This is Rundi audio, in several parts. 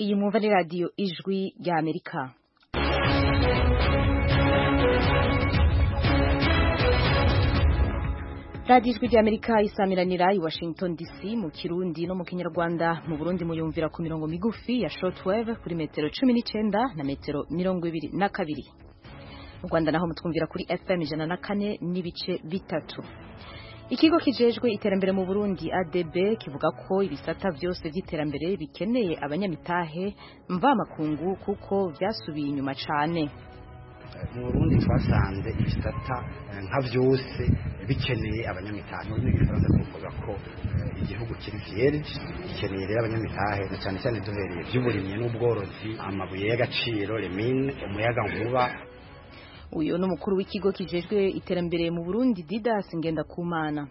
Iyi mwumva ni radiyo ijwi rya Amerika. Radiyo ijwi rya Amerika isamiranira i Washington DC mu Kirundi no mu Kinyarwanda. Mu Burundi muyumvira ku mirongo migufi ya shortwave kuri metero 19 na metero 22. Mu Rwanda naho mutwumvira kuri FM 104 n'ibice bitatu. Ikigo kijejwe iterambere mu Burundi ADB kivuga ko ibisata byose by'iterambere bikeneye abanyamitahe mva makungu kuko byasubiye inyuma cyane. Mu Burundi twasanze ibisata nka byose bikeneye abanyamitahe. Mu Gifaransa kuvuga ko igihugu kiri vierge gikeneye rero abanyamitahe cyane cyane duhereye by'uburimyi n'ubworozi, amabuye y'agaciro, lemine, umuyaga nkuba. Uyo no mukuru w'ikigo kijejwe iterambere mu Burundi Didas Ngendakumana.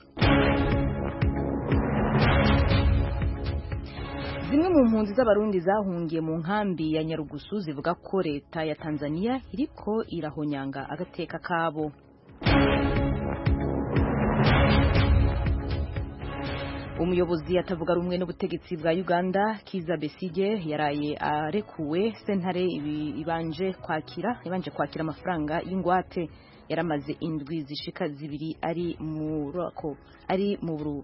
Zimwe mu mpunzi z'abarundi zahungiye mu nkambi ya Nyarugusu zivuga ko leta ya Tanzania iriko irahonyanga agateka kabo. Umuyobozi atavuga rumwe n'ubutegetsi bwa Uganda Kizza Besigye yaraye arekuwe sentare ibanje kwakira amafaranga y'ingwate yaramaze indwi zishika zibiri ari mu buru.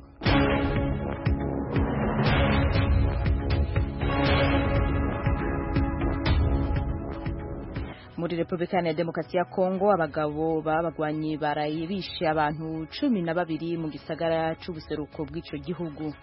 Muri Republika ya Demokarasi ya Kongo abagabo babagwanyi baraye bishe abantu 12 mu gisagara c'ubuseruko bw'ico gihugu.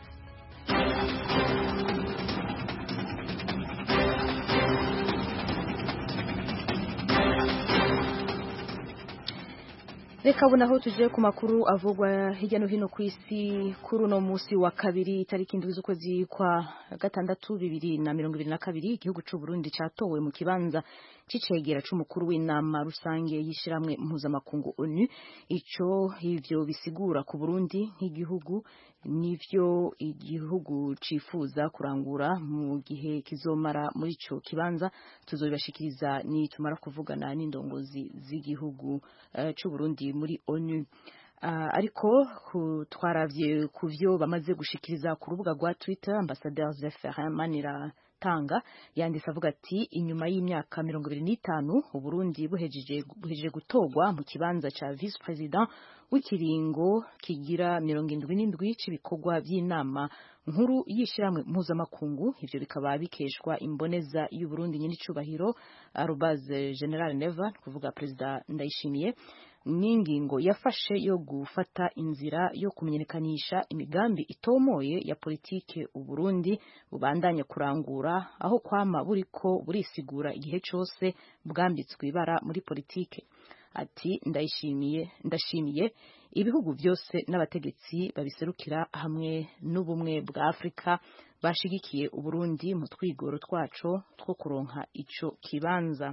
Reka bunaho tuje ku makuru avugwa hirya no hino ku isi kuri uno musi wa kabiri tariki indwi z'ukwezi kwa gatandatu 2022 igihugu c'u Burundi catowe mu kibanza c'icegera c'umukuru w'inama rusange yishiramwe mpuzamakungu ONU. Ivyo bisigura ku Burundi nk'igihugu nivyo igihugu cifuza kurangura mu gihe kizomara muri ico kibanza. Tuzobashikiriza ni tumara kuvugana n'indongozi z'igihugu c'u Burundi muri ONU. Ariko twaravye kuvyo bamaze gushikiriza ku rubuga rwa Twitter. Ambassadeur Zephirin Maniratanga yanditse avuga ati inyuma y'imyaka 25 Uburundi buhejeje gutogwa mu kibanza ca vice president w'ikiringo kigira 77 c'ibikorwa by'inama nkuru yishiramwe mpuzamakungu. Ivyo bikaba bikeshwa imboneza y'u Burundi nyine icubahiro General Neva kuvuga President Ndayishimiye n'ingingo yafashe yo gufata inzira yo kumenyekanisha imigambi itomoye ya politike u Burundi bubandanya kurangura aho kwama buriko burisigura igihe cyose bwambitswe ibara muri politike. Ati ndashimiye ibihugu byose n'abategetsi babiserukira hamwe n'ubumwe bwa Afrika bashigikiye u Burundi mu twigoro twaco two kuronka ico kibanza.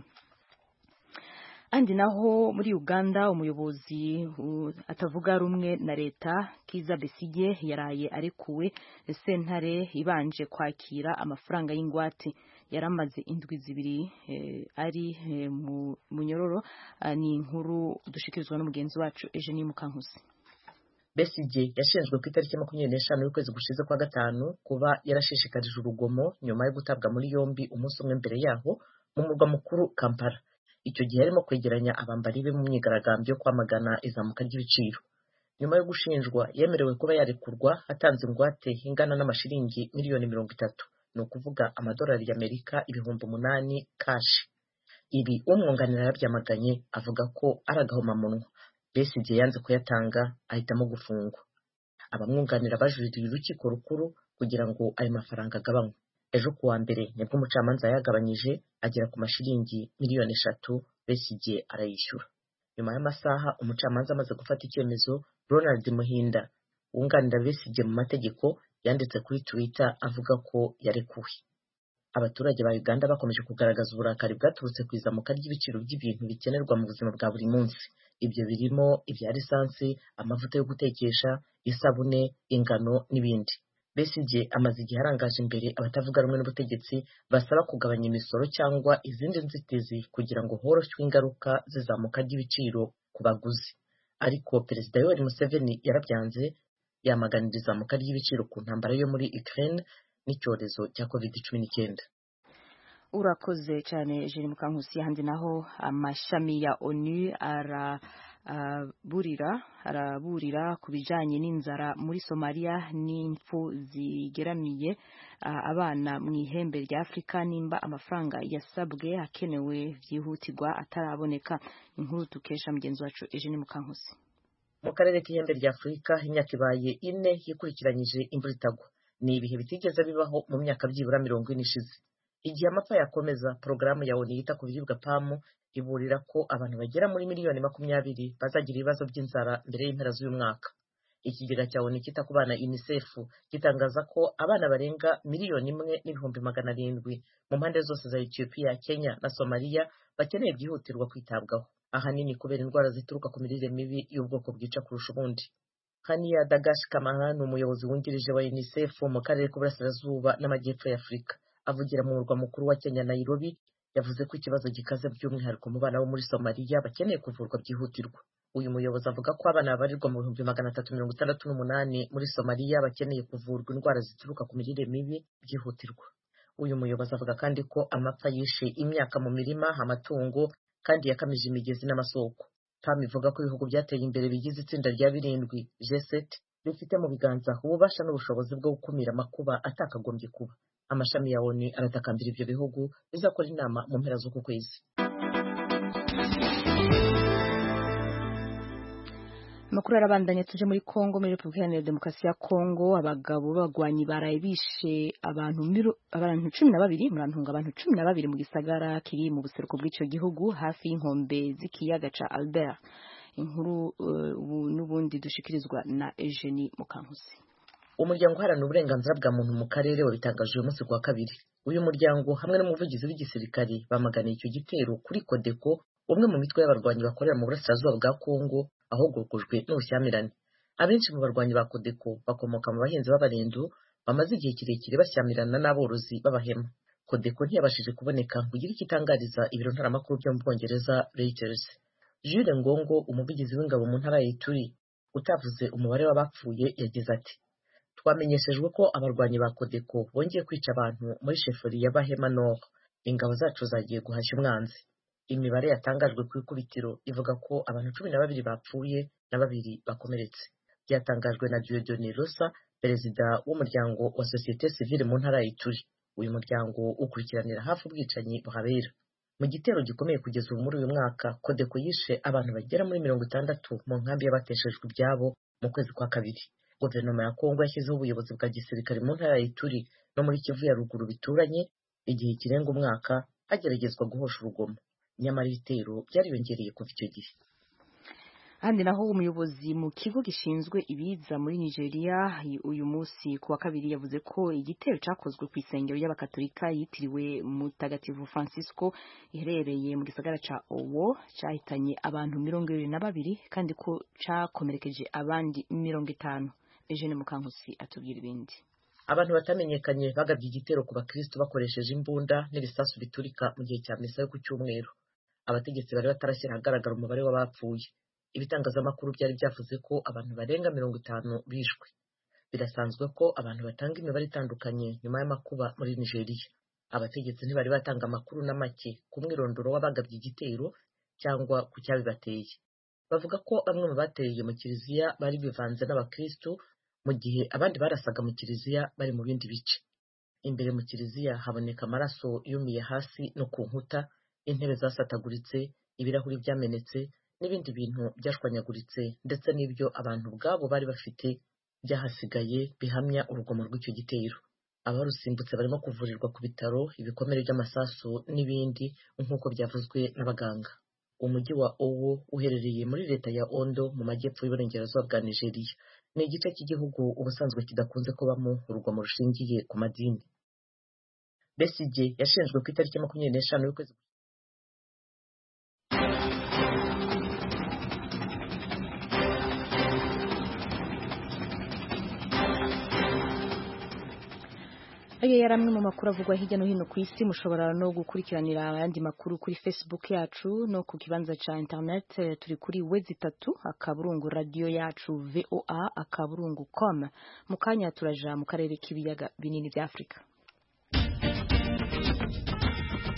Andi naho muri Uganda umuyobozi atavuga rumwe na leta Kizza Besigye yaraye arekuwe sentare ibanje kwakira amafaranga y'ingwate yaramaze indwi zibiri ari mu munyororo. Ni inkuru dushikirizwa n'umugenzi wacu Eugenie Mukankusi. Besigye yashinjwe ku itariki 25 y'ukwezi gushize kwa gatanu kuba yarashishikarije urugomo nyuma yo gutabwa muri yombi umunsi umwe mbere yaho mu murwa mukuru Kampala. Icyo gihe arimo kwegeranya abambari be mu myigaragambyo yo kwamagana izamuka ry'ibiciro. Nyuma yo gushinjwa yemerewe kuba yarekurwa atanze ingwate ingana n'amashiringi miliyoni 30, ni ukuvuga amadolari y'Amerika 8,000 cash. Ibi umwunganira yabyamaganye avuga ko ari agahomamunwa. Besigye yanze kuyatanga ahitamo gufungwa. Abamwunganira bajuririye urukiko rukuru kugira ngo ayo mafaranga agabanywe. Ejo kuwa mbere nibwo umucamanza yagabanyije agera ku mashiringi miliyoni 3 Besigye arayishyura. Nyuma y'amasaha umucamanza amaze gufata icyemezo, Ronald Muhinda wunganira Besigye mu mategeko yanditse kuri Twitter avuga ko yarekuwe. Abaturage ba Uganda bakomeje kugaragaza uburakari bwaturutse ku izamuka ry'ibiciro by'ibintu bikenerwa mu buzima bwa buri munsi. Ibyo birimo ibya lisansi, amavuta yo gutekesha, isabune, ingano n'ibindi. Besigye amaze igihe arangaje imbere abatavuga rumwe n'ubutegetsi basaba kugabanya imisoro cyangwa izindi nzitizi kugira ngo horoshywe ingaruka zizamuka ry'ibiciro ku baguzi. Ariko Perezida Yoweri Museveni yarabyanze, yamaganira izamuka ry'ibiciro ku ntambara yo muri Ukraine n'icyorezo cya COVID-19. urakoze cyane Jean Mukankusi. Handi naho amashami ya ONU araburira ku bijanye n'inzara muri Somalia n'impfu zigeramiye abana mu ihembe rya Afrika, nimba amafaranga yasabwe akenewe vyihutirwa ataraboneka. Inkuru tukesha mugenzi wacu Jean Mukankusi. Mu karere k'ihembe rya Afrika imyaka ibaye 4 yikurikiranyije imvura itagwa. Ni ibihe bitigeze bibaho mu myaka byibura 40 ishize. Igihe amapfa yakomeza, porogaramu ya ONU yita ku biribwa PAM iburira ko abantu bagera muri miliyoni 20 bazagira ibibazo by'inzara mbere y'impera z'uyu mwaka. Ikigega cya ONU kita ku bana UNICEF gitangaza ko abana barenga miliyoni 1,700,000 mu mpande zose za Ethiopia, Kenya na Somalia bakeneye byihutirwa kwitabwaho, ahanini kubera indwara zituruka ku mirire mibi y'ubwoko bwica kurusha ubundi. Hania Dagash Kamara ni umuyobozi wungirije wa UNICEF mu karere k'uburasirazuba n'amajyepfo ya Afurika. Avugira mu murwa mukuru wa Kenya Nairobi, yavuze ko ikibazo gikaze by'umwihariko mu bana bo muri Somalia bakeneye kuvurwa byihutirwa. Uyu muyobozi avuga ko abana babarirwa mu 368 muri Somalia bakeneye kuvurwa indwara zituruka ku mirire mibi byihutirwa. Uyu muyobozi avuga kandi ko amapfa yishe imyaka mu mirima, amatungo kandi yakamije imigezi n'amasoko. PAM ivuga ko ibihugu byateye imbere bigize itsinda rya 7 G7 bifite mu biganza ububasha n'ubushobozi bwo gukumira amakuba atakagombye kuba. Amashami ya ONU aratakambira ibyo bihugu bizakora inama mu mpera z'uku kwezi. Makuru arabandanya tuje muri Kongo, muri Republika Iharanira Demokarasi ya Kongo. Abagabo bagwanyi barayibishe abantu 12 mu gisagara kiri mu buseruko bw'icyo gihugu hafi y'inkombe z'ikiyaga ca Albert. Inkuru n'ubundi dushikirizwa na Eugenie Mukankusi. Umuryango uharanira uburenganzira bwa muntu mu karere wabitangaje uyu munsi kwa kabiri. Uyu muryango hamwe n'umuvugizi w'igisirikare bamaganiye icyo gitero kuri Codeco, umwe mu mitwe y'abarwanyi bakorera mu burasirazuba bwa Kongo ahogokujwe n'ubushyamirane. Abenshi mu barwanyi ba Codeco bakomoka mu bahinzi b'abarendu bamaze igihe kirekire bashyamirana n'aborozi b'abahema. Codeco ntiyabashije kuboneka ngo igire ikitangariza ibiro ntaramakuru byo mu Bwongereza Reuters. Jules Ngongo, umuvugizi w'ingabo mu ntara ya Ituri, utavuze umubare w'abapfuye, yagize ati: twamenyeshejwe ko abarwanyi ba Codeco bongeye kwica abantu muri sheferi ya Bahema Nord. Ingabo zacu zagiye guhashya umwanzi. Imibare yatangajwe ku ikubitiro ivuga ko abantu 12 bapfuye na 2 bakomeretse. Byatangajwe na Dieudonné Rosa, perezida w'umuryango wa Société Civile mu ntara ya Ituri. Uyu muryango ukurikiranira hafi ubwicanyi buhabera. Mu gitero gikomeye kugeza ubu muri uyu mwaka, Codeco yishe abantu bagera muri 60 mu nkambi y'abateshejwe ibyabo mu kwezi kwa kabiri. Guverinoma ya Kongo yashyizeho ubuyobozi bwa gisirikare mu ntara ya Ituri no muri Kivu ya ruguru bituranye igihe kirenga umwaka hageragezwa guhosha urugomo. Nyamara ibitero byariyongereye kuva icyo gihe. Handi naho umuyobozi mu kigo gishinzwe ibiza muri Nigeria uyu munsi kuwa kabiri yavuze ko igitero cyakozwe ku isengero y'abakatolika yitiriwe Mutagatifu Francisco iherereye mu gisagara ca Owo cyahitanye abantu 22 kandi ko cyakomerekeje abandi 50. Eugene Mukankusi atubwira ibindi. Abantu batamenyekanye bagabye igitero ku bakristo bakoresheje imbunda n'ibisasu biturika mu gihe cya misa yo ku cyumweru. Abategetsi bari batarashyira ahagaragara umubare w'abapfuye. Ibitangazamakuru byari byavuze ko abantu barenga 50 bishwe. Birasanzwe ko abantu batanga imibare itandukanye nyuma y'amakuba muri Nigeria. Abategetsi ntibari batanga amakuru na make ku mwirondoro w'abagabye igitero cyangwa ku cyabibateye. Bavuga ko bamwe mu bateye mu kiliziya bari bivanze n'abakristo mu gihe abandi barasaga mu kiliziya bari mu bindi bice. Imbere mu kiliziya haboneka amaraso yumiye hasi no ku nkuta, intebe zasataguritse, ibirahuri byamenetse n'ibindi bintu byashwanyaguritse, ndetse n'ibyo abantu ubwabo bari bafite byahasigaye bihamya urugomo rw'icyo gitero. Abarusimbutse barimo kuvurirwa ku bitaro, ibikomere by'amasasu n'ibindi nk'uko byavuzwe n'abaganga. Umujyi wa Owo uherereye muri leta ya Ondo mu majyepfo y'uburengerazuba bwa Nigeria. Ni igice cy'igihugu ubusanzwe kidakunze kubamo urugomo rushingiye ku madini. Besigye yashinjwe ku itariki 25 y'ukwezi Ayo yaramwe mu makuru avugwa hirya no hino ku isi. Mushobora no gukurikiranira ayandi makuru kuri Facebook yacu no ku kibanza ca internet. Turi kuri www.radio yacu voa.com. Mukanya turaja mu karere k'ibiyaga binini bya Afrika.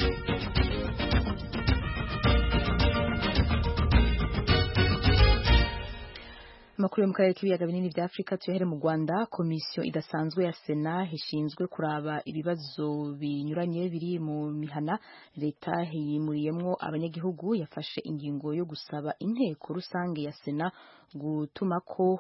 amakuru yo mu karere k'ibiyaga binini bya Afurika tuyahere mu Rwanda. Komisiyo idasanzwe ya Sena ishinzwe kuraba ibibazo binyuranye biri mu mihana leta yimuriyemwo abanyagihugu yafashe ingingo yo gusaba inteko rusange ya Sena gutuma ko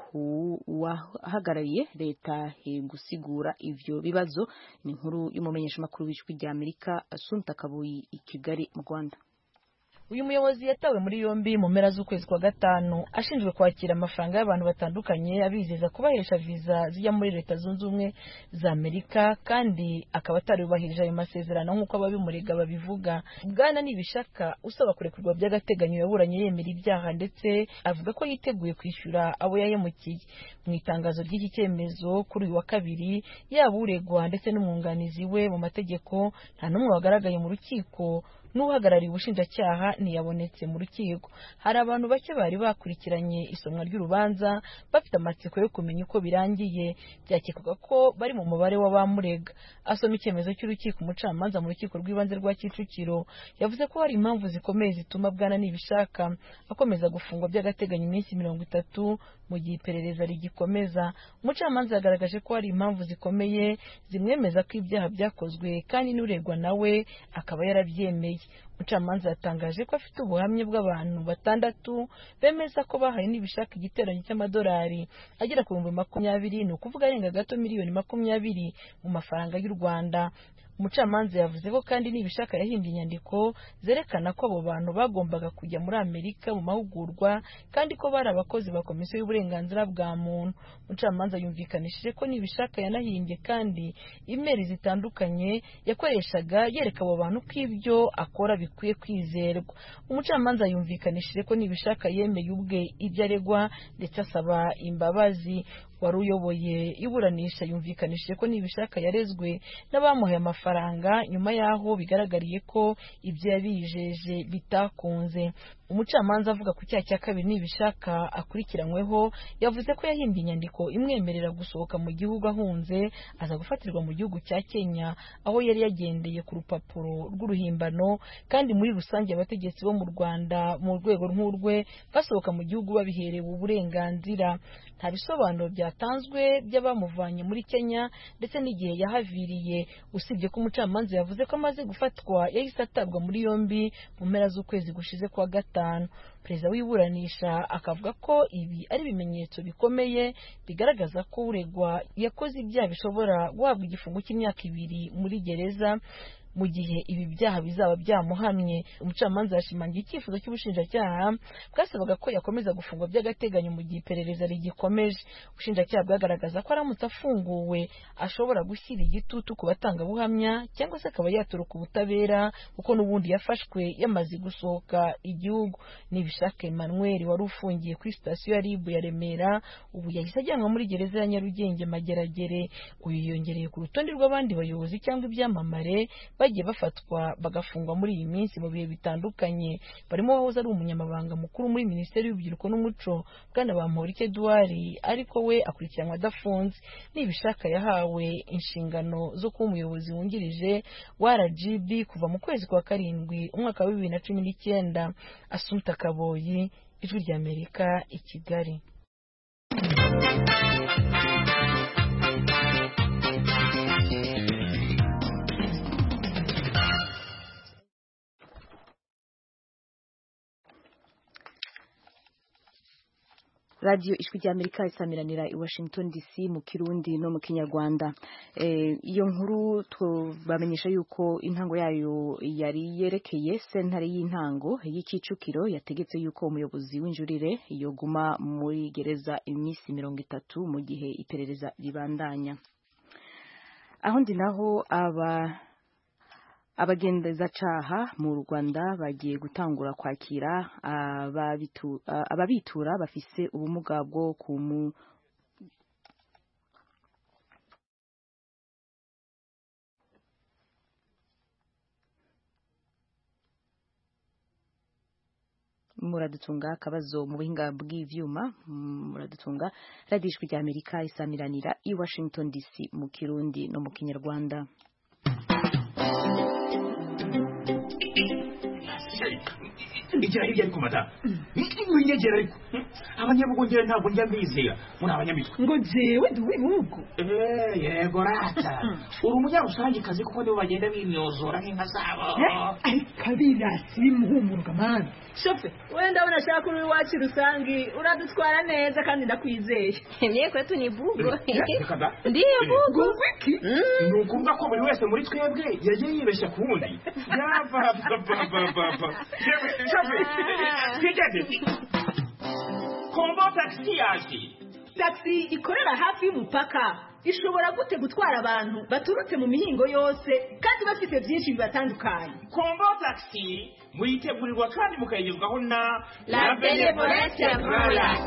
uwahagarariye leta gusigura ivyo bibazo. Ni inkuru y'umumenyeshamakuru w'ijwi rya Amerika Assunta Kabuyi i Kigali mu Rwanda. Uyu muyobozi yatawe muri yombi mu mpera z'ukwezi kwa gatanu ashinzwe kwakira amafaranga y'abantu batandukanye abizeza kubahesha viza zijya muri Leta Zunze Ubumwe za Amerika, kandi akaba atarubahirije ayo masezerano nk'uko ababimurega babivuga. Bwana Nibishaka usaba kurekurwa by'agateganyo yaburanye yemera ibyaha ndetse avuga ko yiteguye kwishyura abo yahemukiye. Mu itangazo ry'iki cyemezo kuri uyu wa kabiri, yaba uregwa ndetse n'umwunganizi we mu mategeko nta n'umwe wagaragaye mu rukiko, n'uhagarariye ubushinjacyaha ntiyabonetse mu rukiko. Hari abantu bake bari bakurikiranye isomwa ry'urubanza bafite amatsiko yo kumenya uko birangiye, byakekwaga ko bari mu mubare w'abamurega. Asoma icyemezo cy'urukiko, umucamanza mu rukiko rw'ibanze rwa Kicukiro yavuze ko hari impamvu zikomeye zituma Bwana Nibishaka akomeza gufungwa by'agateganyo iminsi 30 mu gihe iperereza rigikomeza. Umucamanza yagaragaje ko hari impamvu zikomeye zimwemeza ko ibyaha byakozwe kandi n'uregwa nawe akaba yarabyemeye. Umucamanza yatangaje ko afite ubuhamya bw'abantu 6 bemeza ko bahaye Nibishaka igiteranyo cy'amadolari agera ku 20,000, ni ukuvuga arenga gato miliyoni 20 mu mafaranga y'u Rwanda. Umucamanza yavuze ko kandi Nibishaka yahimbye inyandiko zerekana ko abo bantu bagombaga kujya muri Amerika mu mahugurwa kandi ko bari abakozi ba Komisiyo y'Uburenganzira bwa Muntu. Umucamanza yumvikanishije ko Nibishaka yanahimbye kandi imeri zitandukanye yakoreshaga yereka abo bantu ko ibyo akora bikwiye kwizerwa. Umucamanza yumvikanishije ko Nibishaka yemeye ubwe ibyo aregwa ndetse asaba imbabazi. Wari uyoboye iburanisha yumvikanishije ko Nibishaka yarezwe n'abamuhaye amafaranga nyuma yaho bigaragariye ko ibyo yabijeje bitakunze. Umucamanza avuga ku cyaha cya kabiri Nibishaka akurikiranyweho yavuze ko yahimbye inyandiko imwemerera gusohoka mu gihugu ahunze, aza gufatirwa mu gihugu cya Kenya aho yari yagendeye ku rupapuro rw'uruhimbano, kandi muri rusange abategetsi bo mu Rwanda mu rwego nk'urwe basohoka mu gihugu babiherewe uburenganzira. Nta bisobanuro byatanzwe by'abamuvanye muri Kenya ndetse n'igihe yahaviriye, usibye ko umucamanza yavuze ko amaze gufatwa yahise atabwa muri yombi mu mpera z'ukwezi gushize kwa gatanu. Perezida w'iburanisha akavuga ko ibi ari ibimenyetso bikomeye bigaragaza ko uregwa yakoze ibyaha bishobora guhabwa igifungo cy'imyaka 2 muri gereza mu gihe ibi byaha bizaba byamuhamye. Umucamanza yashimangiye icyifuzo cy'ubushinjacyaha bwasabaga ko yakomeza gufungwa by'agateganyo mu gihe iperereza rigikomeje. Ubushinjacyaha bwagaragaza ko aramutse afunguwe ashobora gushyira igitutu ku batangabuhamya cyangwa se akaba yaturuka ubutabera kuko n'ubundi yafashwe yamaze gusohoka igihugu. Nibishaka Emmanuel wari ufungiye kuri sitasiyo ya RIB ya Remera ubu yahise ajyanwa muri gereza ya Nyarugenge Mageragere. Uyu yongereye ku rutonde rw'abandi bayobozi cyangwa ibyamamare bagiye bafatwa bagafungwa muri iyi minsi mu bihe bitandukanye. Barimo wahoze ari umunyamabanga mukuru muri Minisiteri y'Urubyiruko n'Umuco Bwana Bamporiki Edouard, ariko we akurikiranwa adafunze. Nibishaka yahawe inshingano zo kuba umuyobozi wungirije wa RGB kuva mu kwezi kwa karindwi umwaka wa 2019. Assunta Kaboyi, Ijwi rya Amerika i Kigali. Radio Ijwi rya Amerika isamiranira i Washington DC mu Kirundi no mu Kinyarwanda. Iyo nkuru bamenyesha yuko intango yayo yari yerekeye sentare y'intango y'Ikicukiro yategetse yuko umuyobozi w'injurire yoguma muri gereza iminsi 30 mu gihe iperereza ribandanya. Aho ndi naho abagendezacaha mu Rwanda bagiye gutangura kwakira ababitura bafise ubumuga bwo muradutunga akabazo mu buhinga bw'ivyuma. Muradutunga. Radio Ijwi rya Amerika isamiranira i Washington DC mu Kirundi no mu Kinyarwanda. igira hirya ariko mata winyegera ariko abanyabugongera ntabwo njya mbizera muri abanyamitwe ngo jewe ndi uw'ibihugu yego rata uri umunyarusange kazi kuko nibo bagenda bimyozora nk'inka zabo ariko abirasi bimuhumurwa mani shofe wenda unashaka uri iwacu rusangi uradutwara neza kandi ndakwizeye mie kwetu ni bugo ndiyo bugo ni ukuvuga ko buri wese muri twebwe yagiye yibeshya ku wundi shofe twigeze kombo taxi yaje taxi ikorera hafi y'umupaka ishobora gute gutwara abantu baturutse mu mihingo yose kandi bafite byinshi bibatandukanye. Kombo taxi muyitegurirwa kandi mukayigezwaho na La Benevolence Royal.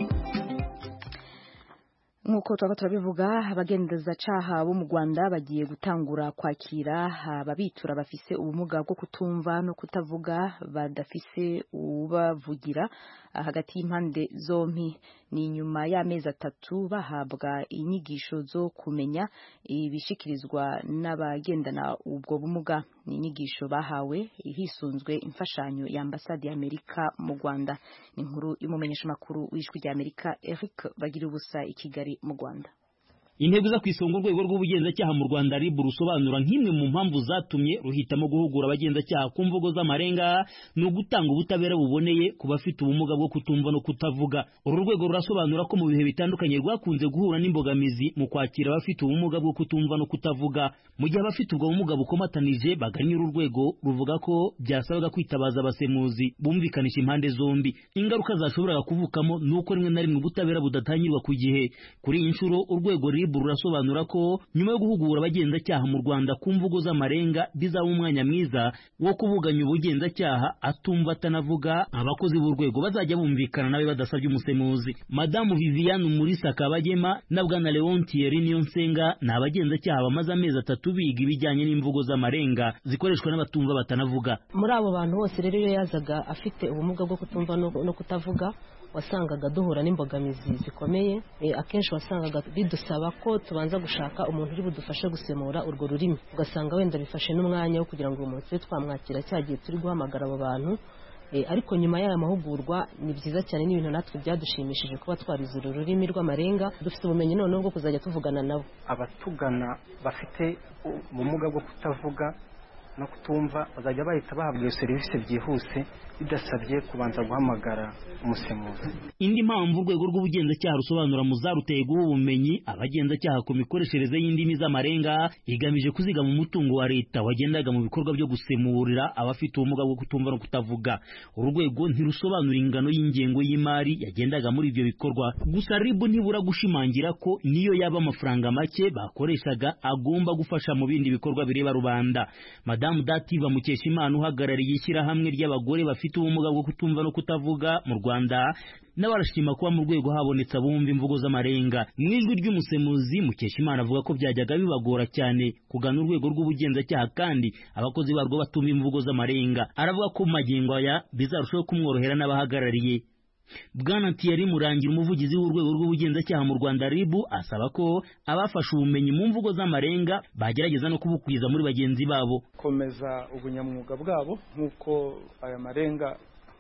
Nkuko twaba turabivuga abagendeza caha bo mu Rwanda bagiye gutangura kwakira ababitura bafise ubumuga bwo kutumva no kutavuga badafise ubavugira hagati y'impande zompi. Ni nyuma y'amezi 3 bahabwa inyigisho zo kumenya ibishikirizwa n'abagendana ubwo bumuga. Ni inyigisho bahawe hisunzwe imfashanyo ya Ambasade y'Amerika mu Rwanda. Ni inkuru y'umumenyesha makuru w'ijwi rya Amerika Eric bagira ubusa i Kigali mu Rwanda. Intego za kwisonga urwego rw'ubugenzacyaha mu Rwanda RIB rusobanura nk'imwe mu mpamvu zatumye ruhitamo guhugura abagenzacyaha ku mvugo z'amarenga no gutanga ubutabera buboneye ku bafite ubumuga bwo kutumva no kutavuga. Uru rwego rurasobanura ko mu bihe bitandukanye rwakunze guhura n'imbogamizi mu kwakira abafite ubumuga bwo kutumva no kutavuga. Mu gihe abafite ubwo bumuga bukomatanije baganye uru rwego ruvuga ko byasabaga kwitabaza abasemuzi bumvikanisha impande zombi. Ingaruka zashoboraga kuvukamo nuko rimwe na rimwe ubutabera budatangirwa ku gihe. Kuri iyi nshuro urwego rurasobanura ko nyuma yo guhugura abagenzacyaha mu Rwanda ku mvugo z'amarenga bizaba umwanya mwiza wo kuvuganya ubugenzacyaha atumva atanavuga abakozi b'urwego bazajya bumvikana nawe badasabye umusemuzi. Madamu Viviane Umulisa Kabagema na Bwana Leontier Niyonsenga ni abagenzacyaha bamaze amezi 3 biga ibijyanye n'imvugo z'amarenga zikoreshwa n'abatumva batanavuga. Muri abo bantu bose rero iyo yazaga afite ubumuga bwo kutumva no kutavuga wasangaga duhura n'imbogamizi zikomeye. Akenshi wasangaga bidusaba ko tubanza gushaka umuntu uri budufashe gusemura urwo rurimi, ugasanga wenda bifashe n'umwanya wo kugira ngo umuntu twe twamwakira cyagiye turi guhamagara abo bantu. Ariko nyuma y'aya mahugurwa ni byiza cyane n'ibintu natwe byadushimishije kuba twarize ururimi rw'amarenga, dufite ubumenyi noneho bwo kuzajya tuvugana nabo. Abatugana bafite ubumuga bwo kutavuga no kutumva bazajya bahita bahabwa iyo serivisi byihuse bidasabye kubanza guhamagara umusemuzi. Indi mpamvu urwego rw'ubugenzacyaha rusobanura mu zaruteye guha ubumenyi abagenzacyaha ku mikoreshereze y'indimi z'amarenga igamije kuzigama umutungo wa leta wagendaga mu bikorwa byo gusemurira abafite ubumuga bwo kutumva no kutavuga. Urwego ntirusobanura ingano y'ingengo y'imari yagendaga muri ibyo bikorwa, gusa RIB ntibura gushimangira ko niyo yaba amafaranga make bakoreshaga agomba gufasha mu bindi bikorwa bireba rubanda. Madamu Dativa Mukeshimana uhagarariye ishyirahamwe ry'abagore bafite ubumuga bwo kutumva no kutavuga mu Rwanda n'abarashima kuba mu rwego habonetse abumva imvugo z'amarenga. Mu ijwi ry'umusemuzi Mukeshimana avuga ko byajyaga bibagora cyane kugana urwego rw'ubugenzacyaha kandi abakozi barwo batumva imvugo z'amarenga. Aravuga ko magingo aya bizarushaho kumworohera n'abahagarariye. Bwana Thierry Murangira umuvugizi w'urwego rw'ubugenzacyaha mu Rwanda RIB asaba ko abafashe ubumenyi mu mvugo z'amarenga bagerageza no kubukwiza muri bagenzi babo, komeza ubunyamwuga bwabo nk'uko aya marenga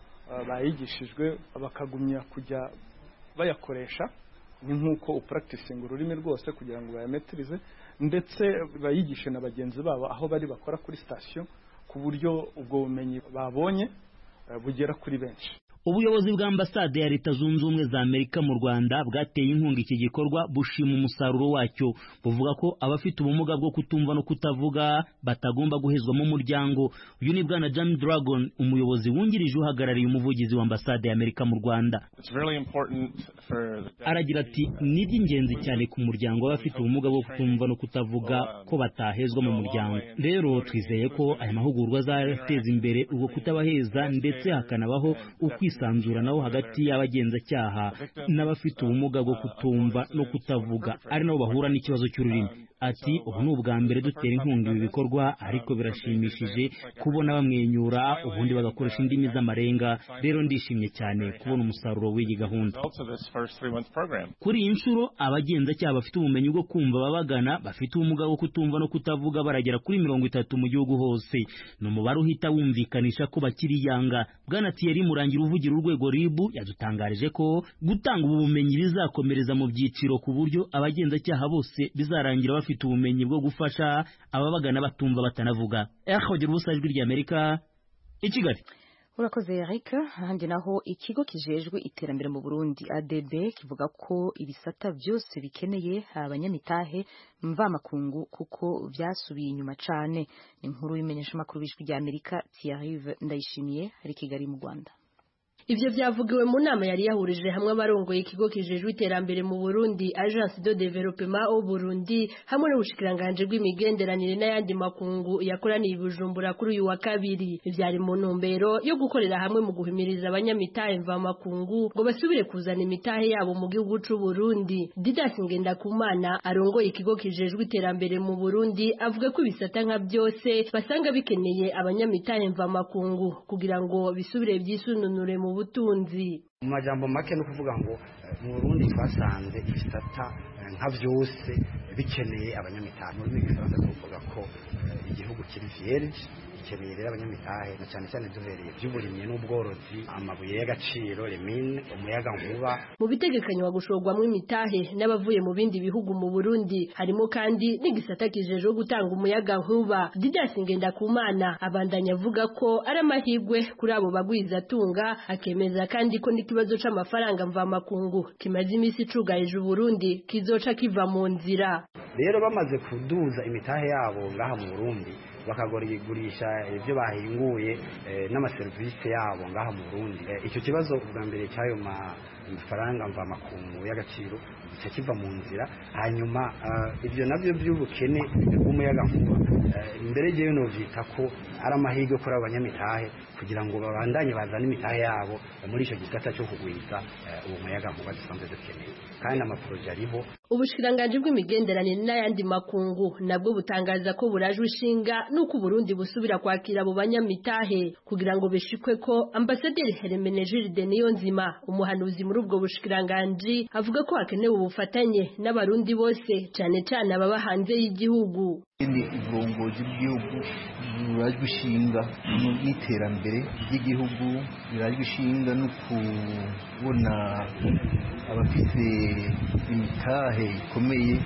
bayigishijwe bakagumya kujya bayakoresha, ni nk'uko upracticing ururimi rwose kugira ngo bayametirize, ndetse bayigishe na bagenzi babo aho bari bakora kuri station ku buryo ubwo bumenyi babonye bugera kuri benshi. Ubuyobozi bwa Ambasade ya Leta Zunze Ubumwe za Amerika mu Rwanda bwateye inkunga iki gikorwa bushima umusaruro wacyo, buvuga ko abafite ubumuga bwo kutumva no kutavuga batagomba guhezwa mu muryango. Uyu ni Bwana John Dragon, umuyobozi wungirije uhagarariye umuvugizi wa Ambasade ya Amerika mu Rwanda. Aragira ati ni iby'ingenzi cyane ku muryango w'abafite ubumuga bwo kutumva no kutavuga ko batahezwa mu muryango. Rero twizeye ko aya mahugurwa azateza imbere ubwo kutabaheza ndetse hakanabaho ukwisanzura naho hagati y'abagenzacyaha n'abafite ubumuga bwo kutumva no kutavuga ari nabo bahura n'ikibazo cy'ururimi. ati ubu ni ubwa mbere dutera inkunga ibi bikorwa ariko birashimishije kubona bamwenyura ubundi bagakoresha indimi z'amarenga rero ndishimye cyane kubona umusaruro w'iyi gahunda. Kuri iyi nshuro abagenzacyaha bafite ubumenyi bwo kumva ababagana bafite ubumuga bwo kutumva no kutavuga baragera kuri 30 mu gihugu hose. Ni umubare uhita wumvikanisha ko bakiri yanga. Bwana Thierry Murangira uvugira urwego RIB yadutangarije ko gutanga ubu bumenyi bizakomereza mu byiciro ku buryo abagenzacyaha bose bizarangira bafite ubumenyi bwo gufasha ababagana batumva batanavuga. Ahagira ubusajwi ry'Amerika i Kigali. Urakoze Eric. Ahandi naho ikigo kijejwe iterambere mu Burundi ADB kivuga ko ibisata byose bikeneye abanyamitahe mvamakungu kuko byasubiye inyuma cane. Inkuru y'Imenyesha makuru bishwe ry'Amerika Thierry Ndayishimiye ari Kigali mu Rwanda. Ivyo vyavugiwe mu nama yari yahurije hamwe abarongoye ikigo kijejwe iterambere mu Burundi Agence de Développement au Burundi hamwe n'ubushikiranganje bw'imigenderanire n'ayandi makungu yakoraniye Bujumbura kuri uyu wa kabiri. Ivyari mu ntumbero yo gukorera hamwe mu guhimiriza abanyamitahe mva makungu ngo basubire kuzana imitahe yabo mu gihugu c'u Burundi. Didas Ngendakumana arongoye ikigo kijejwe iterambere mu Burundi avuga ko ibisata nka byose basanga bikeneye abanyamitahe mva makungu kugira ngo bisubire byisununure mu butunzi. Mu majambo make no kuvuga ngo mu Burundi twasanze ibisata nka byose bikeneye abanyamitahe. Mu Gifaransa tuvuga ko igihugu kiri vierge gikeneye rero abanyamitahe na cyane cyane duhereye by'uburimye n'ubworozi, amabuye y'agaciro, remine, umuyaga nkuba. Mu bitegekanywa gushorwamwe imitahe n'abavuye mu bindi bihugu mu Burundi harimo kandi n'igisata kijeje gutanga umuyaga nkuba. Didas Ngendakumana abandanya avuga ko ari amahirwe kuri abo bagwiza tunga, akemeza kandi ko n'ikibazo c'amafaranga mva makungu kimaze imisi cugaje Burundi kizoca kiva mu nzira. Rero bamaze kuduza imitahe yabo ngaha mu Burundi bakagorigurisha ibyo bahinguye n'amaserivisi yabo ngaha mu Burundi. Icyo kibazo ubwa mbere cyayo amafaranga mva makungu y'agaciro kiva mu nzira. Hanyuma ibyo nabyo by'ubukene bw'umuyaga nkuba imbere yewe no vyita ko ari amahirwe kuri abanyamitahe kugira ngo babandanye bazana imitahe yabo muri icyo gisata cyo kugwiza uwo muyaga nkuba dusanzwe dukeneye kandi amaproje ariho. Ubushikiranganje bw'imigenderanire n'ayandi makungu nabwo butangaza ko burajwe ishinga nuko Burundi busubira kwakira abo banyamitahe kugira ngo bishikwe ko Ambasaderi Hermenegilde Niyonzima umuhanuzi muri ubwo bushikiranganje avuga ko hakenewe ubufatanye n'abarundi bose cyane cyane ababa hanze y'igihugu. Ni ubwongozi bw'igihugu burajwe ishinga n'iterambere ry'igihugu, burajwe ishinga no kubona abafite imitahe ikomeye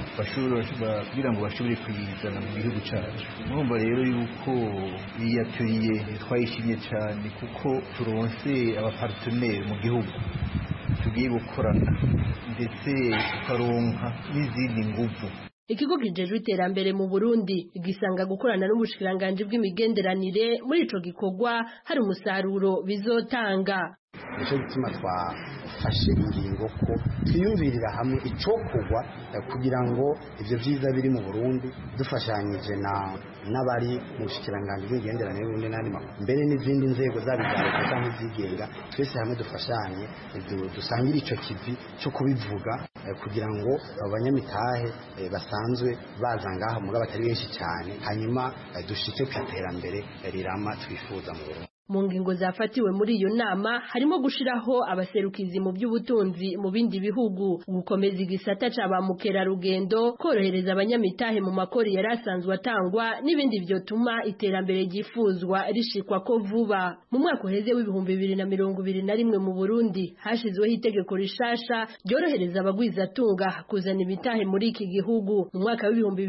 kugira ngo bashobore kuyizana mu gihugu cyacu. Murumva rero yuko iyi atelier twayishimye cyane kuko turonse abaparteneri mu gihugu tugiye gukorana ndetse tukaronka n'izindi nguvu. Ikigo kijejwe iterambere mu Burundi gisanga gukorana n'ubushikiranganje bw'imigenderanire muri ico gikorwa hari umusaruro bizotanga. Nicyo gituma twafashe ingingo ko twiyumvirira hamwe icokogwa kugira ngo ivyo vyiza biri mu Burundi dufashanyije n'abari mu bushikiranganje bw'imigenderanire n'ubundi n'andi makuru mbere n'izindi nzego zabigaragaza cyangwa zigenga, twese hamwe dufashanye dusangire ico kivi cyo kubivuga kugira ngo abanyamitahe basanzwe baza ngaha muri batari benshi cyane hanyuma dushike ku iterambere rirama twifuza mu Burundi. Mu ngingo zafatiwe muri iyo nama harimo gushiraho abaserukizi mu by'ubutunzi mu bindi bihugu, gukomeza igisata ca mukerarugendo, korohereza abanyamitahe mu makori yarasanzwe atangwa n'ibindi byotuma iterambere gifuzwa rishikwa ko vuba. Mu mwaka uheze w'ibihumbi 2021 mu Burundi hashizweho itegeko rishasha ryorohereza abagwiza tunga kuzana imitahe muri iki gihugu. Mu mwaka w'ibihumbi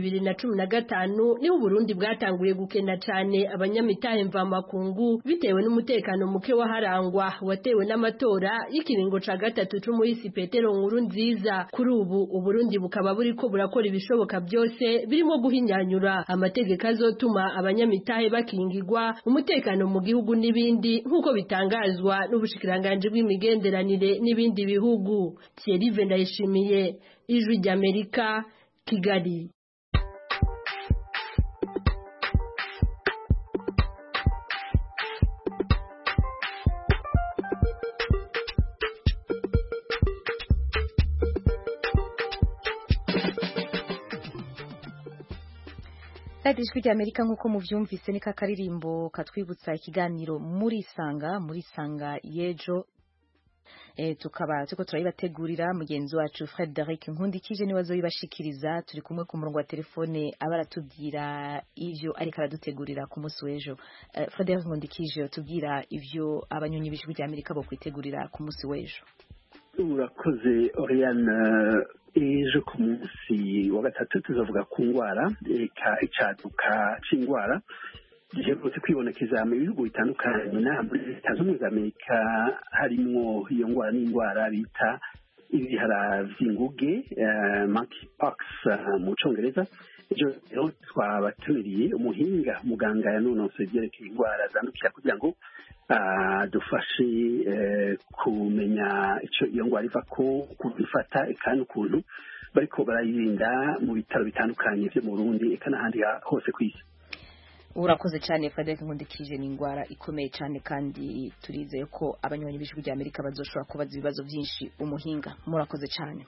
2015 niho Burundi bwatanguye gukena cyane abanyamitahe mva makungu bitewe n'umutekano muke waharangwa watewe n'amatora y'ikiringo ca gatatu c'umuhisi Petero Nkurunziza. Kuri ubu Uburundi bukaba buriko burakora ibishoboka byose birimo guhinyanyura amategeko azotuma abanyamitahe bakingirwa umutekano mu gihugu n'ibindi nk'uko bitangazwa n'ubushikiranganje bw'imigenderanire n'ibindi bihugu. Thierry Ndayishimiye, Ijwi ry'Amerika, Kigali. Radio Ijwi ry'Amerika nk'uko muvyumvise ni kakaririmbo katwibutsa ikiganiro muri sanga yejo tukaba tuko turayibategurira mugenzi wacu Frederic Nkundikije ni wazo yibashikiriza turi kumwe ku murongo wa telefone abaratubwira ivyo ariko aradutegurira ku munsi w'ejo. Frederic Nkundikije tubwira ivyo abanyonyi b'Ijwi ry'Amerika bo kwitegurira ku munsi w'ejo. Urakoze Oriane. Ejo ku munsi wa gatatu tuzavuga ku ngwara icaduka c'ingwara giherutse kwibonekeza mu bihugu bitandukanye na muri Leta Zunze Ubumwe za Amerika harimwo iyo ngwara n'ingwara bita ibihara vy'inguge monkeypox mu Congereza. Ejo rero twabatumiriye umuhinga muganga yanonosoye ivyerekeye ingwara zandukira kugira ngo dufashe kumenya ico iyo ngwara iva ko kubifata kandi ukuntu bariko barayirinda mu bitaro bitandukanye vyo mu Burundi eka n'ahandi hose kw'isi. Urakoze cyane Frederic Nkundikije ni ingwara ikomeye cyane kandi turizeye ko abanywanyi b'Ijwi ry'Amerika bazoshobora kubaza ibibazo byinshi umuhinga. Murakoze cyane.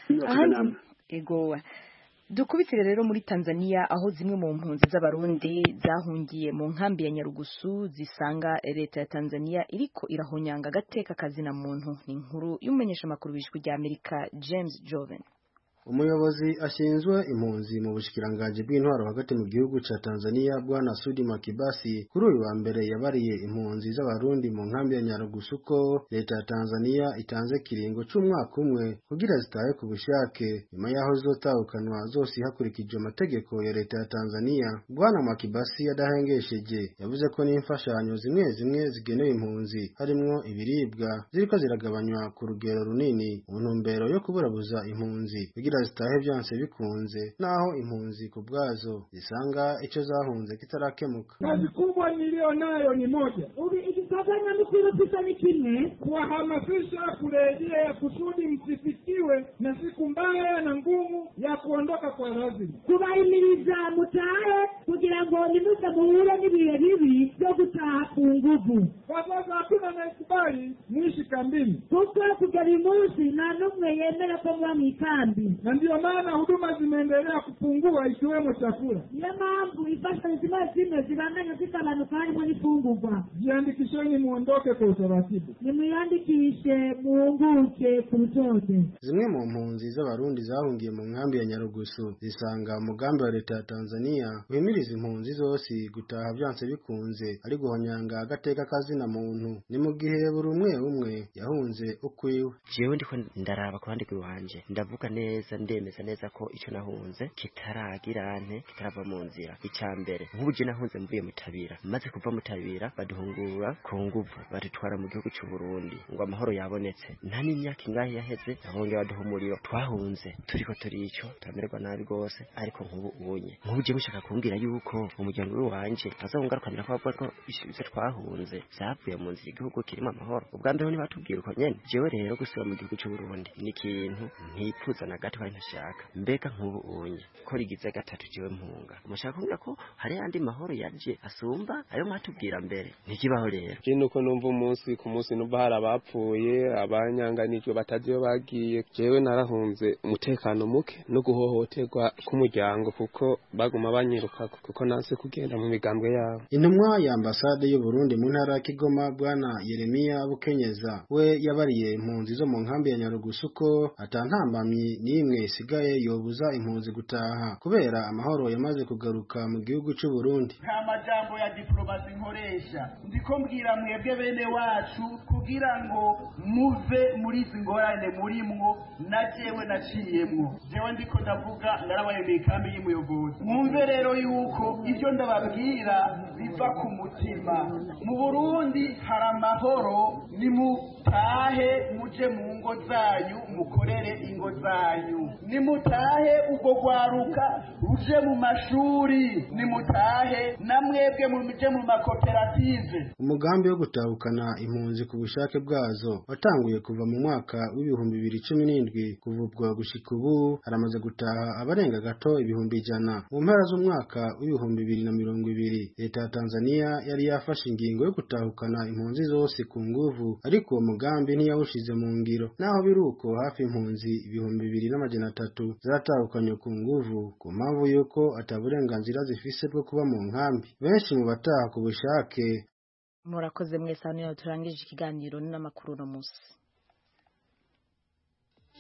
Ego dukubitire rero muri Tanzania aho zimwe mu mpunzi z'abarundi zahungiye mu nkambi ya Nyarugusu zisanga leta ya Tanzania iriko irahonyanga agateka kazina muntu. Ni inkuru y'umumenyesha makuru w'Ijwi ry'Amerika James Joven. Umuyobozi ashinzwe impunzi mu bushikiranganje bw'intwaro hagati mu gihugu ca Tanzania Bwana Sudi Makibasi kuri uyu wa mbere yabariye impunzi z'abarundi mu nkambi ya Nyarugusu ko leta ya Tanzania itanze kiringo c'umwaka umwe kugira zitahe ku bushake nyuma yaho zotahukanwa zose hakurikije amategeko ya leta ya Tanzania. Bwana Makibasi yadahengesheje yavuze ko n'imfashanyo zimwe zigenewe impunzi harimwo ibiribwa ziriko ziragabanywa ku rugero runini mu ntumbero yo kuburabuza impunzi kugira zitahe vyanse bikunze naho impunzi ku bwazo zisanga ico zahunze kitarakemuka. Kazi kubwa nilionayo ni moja, ikitafanya mikiro tisa ni kimwe, kuwahamasisha kurejea kusudi msifikiwe na siku mbaya na ngumu ya kuondoka kwa lazima, kubahimiriza mutahe kugira ngo nimuze muhure n'ibihe bibi byo gutaha ku nguvu. Kwa sasa hakuna anayekubali mwishi kambini, kuko kugera umunsi nta n'umwe yemera ko muba mw'ikambi, na ndio maana huduma zimeendelea kupungua ikiwemo chakula. Niyo mpamvu imfashanyo zimwe zibandanya zitabanuka harimo n'ifungurwa. Jiandikisheni muondoke kwa utaratibu, nimwiyandikishe muunguke ku rutonde. Zimwe mu mpunzi z'abarundi zahungiye mu nkambi ya Nyarugusu zisanga umugambi wa leta ya Tanzania uhimiriza impunzi zose gutaha vyanse bikunze ari guhonyanga agateka kazina muntu. Ni mu gihe buri umwe yahunze ukwiwe. Jewe ndiko ndaraba ku bandi wanje ndavuga neza ndemeza neza ko icyo nahunze kitaragirante kitarava mu nzira. Icambere nk'ubuje nahunze mvuye mutabira, maze kuva mutabira baduhungura ku nguvu badutwara mu gihugu cy'u Burundi ngo amahoro yabonetse. Nta n'imyaka ingahe yaheze abongera baduha umuriro, twahunze turiko turico turamererwa nabi gose. Ariko nk'ubuje mushaka kumbwira yuko umuryango wanje azongarukanira ko bavuga ko ivyo twahunze vyavuye mu nzira igihugu kirimo amahoro. Ubwa mbere ni batubwira uko nyene. Jewe rero gusubira mu gihugu cy'u Burundi ni ikintu ntipfuza na gato kandi ntashaka. Mbega nk'ubunye ko rigize gatatu jewe mpunga, mushaka kumbwira ko hari andi mahoro yaje asumba ayo mwatubwira mbere? Ntikibaho rero. Je nuko numva umunsi ku munsi numva hari abapfuye abanyanganijwe bataziyo bagiye. Jewe narahunze umutekano muke no guhohoterwa k'umuryango kuko baguma banyiruka kuko nanse kugenda mu migambwe yabo. Intumwa ya ambasade y'u Burundi mu ntara ya Kigoma Bwana Yeremia Bukenyeza we yabariye impunzi zo mu nkambi ya Nyarugusu ko atantambamyi n'imwe isigaye yobuza impunzi gutaha kubera amahoro yamaze kugaruka mu gihugu cy'u Burundi. Nta majambo ya diplomasi nkoresha, ndiko mbwira mwebwe bene wacu kugira ngo muve muri izi ngorane murimwo na jewe naciyemwo. Jewe ndiko ndavuga narabaye mu ikambi y'umuyobozi. Mwumve rero yuko ibyo ndababwira biva ku mutima. Mu Burundi hari amahoro, ni mutahe muje mu ngo zanyu mukorere ingo zanyu, ni mutahe ubwo gwaruka uje mu mashuri, ni mutahe namwebwe muje mu makoperative. Umugambi wo gutahukana impunzi ku bushake bwazo watanguye kuva mu mwaka w'ibihumbi 2017 kuvubwa gushika ubu haramaze gutaha abarenga gato 100,000. Mu mpera z'umwaka w'ibihumbi 2020 leta ya Tanzania yari yafashe ingingo yo gutahukana impunzi zose ku nguvu, ariko uwo mugambi ntiyawushize mu ngiro. naho biruko hafi impunzi 2,300 zatahukanywe ku nguvu ku mpamvu yuko ataburenganzira zifise bwo kuba mu nkambi. Benshi mu bataha ku bushake. Murakoze mwese hano turangije ikiganiro n'amakuru no musi.